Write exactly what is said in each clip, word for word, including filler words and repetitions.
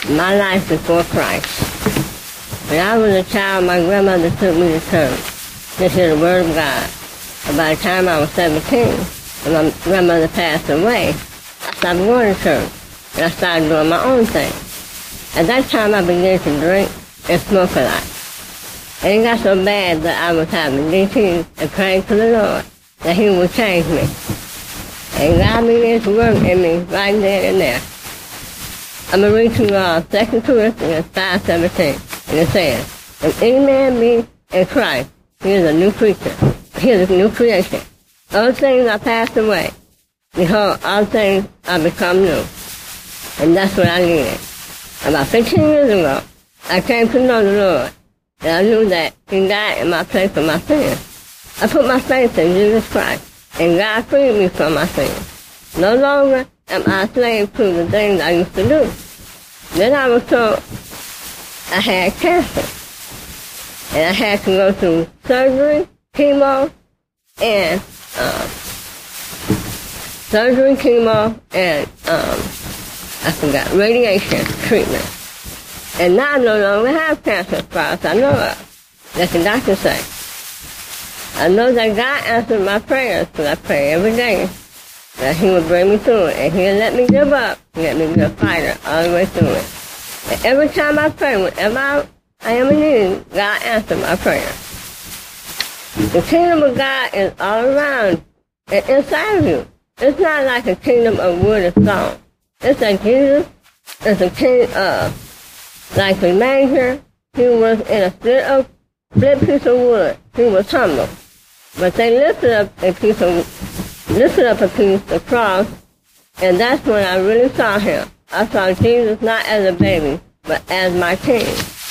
my life before Christ. When I was a child, my grandmother took me to church to hear the Word of God. And by the time I was seventeen, when my grandmother passed away, I stopped going to church, and I started doing my own thing. At that time, I began to drink and smoke a lot. And it got so bad that I was having D T and praying to the Lord that He would change me. And God began to work in me right then and there. I'm going to read to you uh, Second Corinthians five seventeen. And it says, if any man be in Christ, he is a new creature. He is a new creation. All things are passed away. Behold, all things are become new. And that's what I needed. About fifteen years ago, I came to know the Lord. And I knew that He died in my place for my sins. I put my faith in Jesus Christ. And God freed me from my sins. No longer am I a slave to the things I used to do. Then I was told I had cancer. And I had to go through surgery, chemo, and um, surgery, chemo, and um, I forgot, radiation treatment. And now I no longer have cancer as far as I know of. That's the doctor say. I know that God answered my prayers because I pray every day that He would bring me through it. And He'll let me give up. He'll let me be a fighter all the way through it. And every time I pray, whenever I, I am in need, God answers my prayer. The kingdom of God is all around and inside of you. It's not like a kingdom of wood and stone. It's like Jesus is a king of, like the manger. He was in a split of split piece of wood. He was humble. But they lifted up a piece of, lifted up a piece, the cross, and that's when I really saw Him. I saw Jesus not as a baby, but as my king.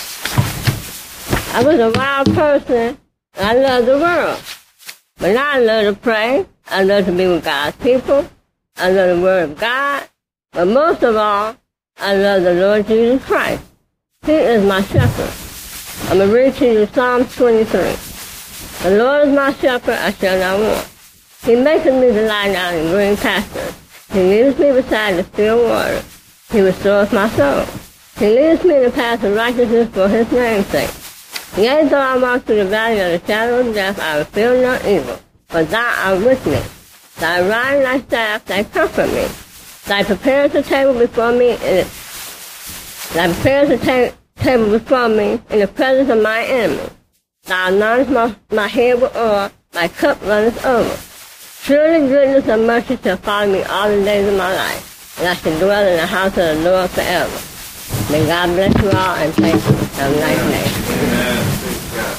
I was a wild person. I loved the world. But now I love to pray. I love to be with God's people. I love the Word of God. But most of all, I love the Lord Jesus Christ. He is my shepherd. I'm going to read to you Psalm twenty-three. The Lord is my shepherd, I shall not want. He maketh me to lie down in green pastures. He leads me beside the still water. He restores my soul. He leads me in the path of righteousness for His name's sake. Yea, though I walk through the valley of the shadow of death, I will fear no evil, for Thou art with me. Thy rod and Thy staff, They comfort me. Thou preparest a table before me, in the, Thou preparest a ta- table before me in the presence of my enemies. Thou anointest my, my head with oil, my cup runneth over. Surely goodness and mercy shall follow me all the days of my life, and I shall dwell in the house of the Lord forever. May God bless you all, and thank you. Have a nice day. Amen. Thank God.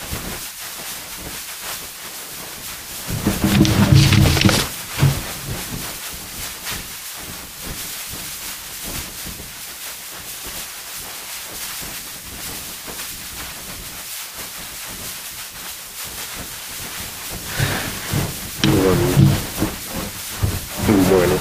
Good morning.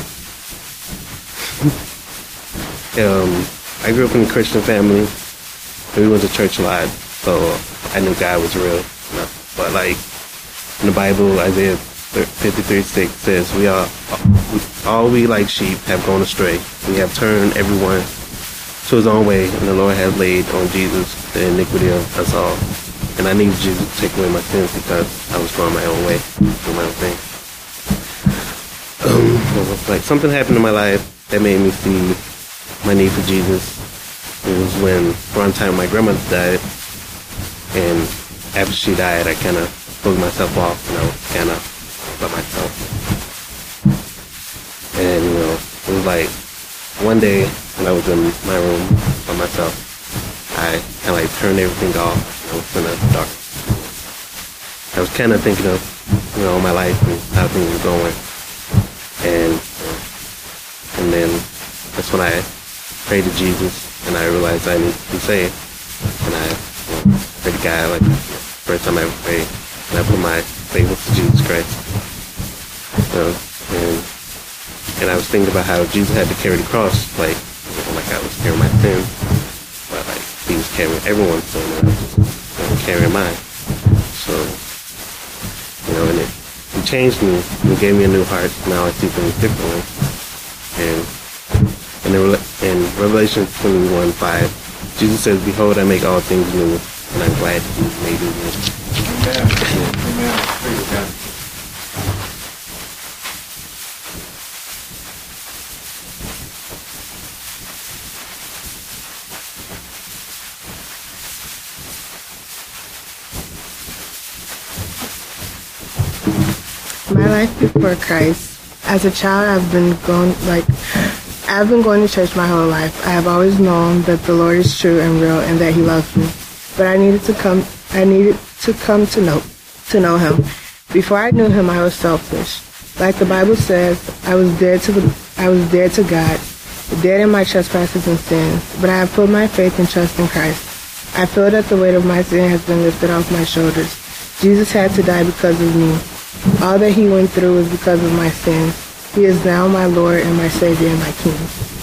um, I grew up in a Christian family. We went to church a lot, so I knew God was real. You know? But like in the Bible, Isaiah fifty-three six says, "We are all we like sheep have gone astray. We have turned everyone to his own way, and the Lord has laid on Jesus the iniquity of us all." And I needed Jesus to take away my sins because I was going my own way, doing my own thing. Um, like something happened in my life that made me see my need for Jesus. It was when around the time my grandmother died, and after she died, I kind of broke myself off, and I was kind of by myself. And you know, it was like one day when I was in my room by myself, I kind of like turned everything off. I was in the dark. I was kind of thinking of, you know, my life and how things were going. And, and then that's when I prayed to Jesus, and I realized I need to be saved. And I, you know, prayed to God, like, first time I ever prayed. And I put my faith to Jesus Christ. You know, and, and I was thinking about how Jesus had to carry the cross, like, you know, like I was carrying my sins. But, like, He was carrying everyone's sin, and I was just, you know, carrying mine. So, you know, and it, it changed me. It gave me a new heart. Now I see things differently. And, and the, In Revelation twenty-one five, Jesus says, "Behold, I make all things new, and I'm glad you made me new." Amen. Amen. Praise God. My life before Christ. As a child, I've been going like I've been going to church my whole life. I have always known that the Lord is true and real, and that He loves me. But I needed to come. I needed to come to know to know Him. Before I knew Him, I was selfish. Like the Bible says, I was dead to the. I was dead to God, dead in my trespasses and sins. But I have put my faith and trust in Christ. I feel that the weight of my sin has been lifted off my shoulders. Jesus had to die because of me. All that He went through was because of my sins. He is now my Lord and my Savior and my King.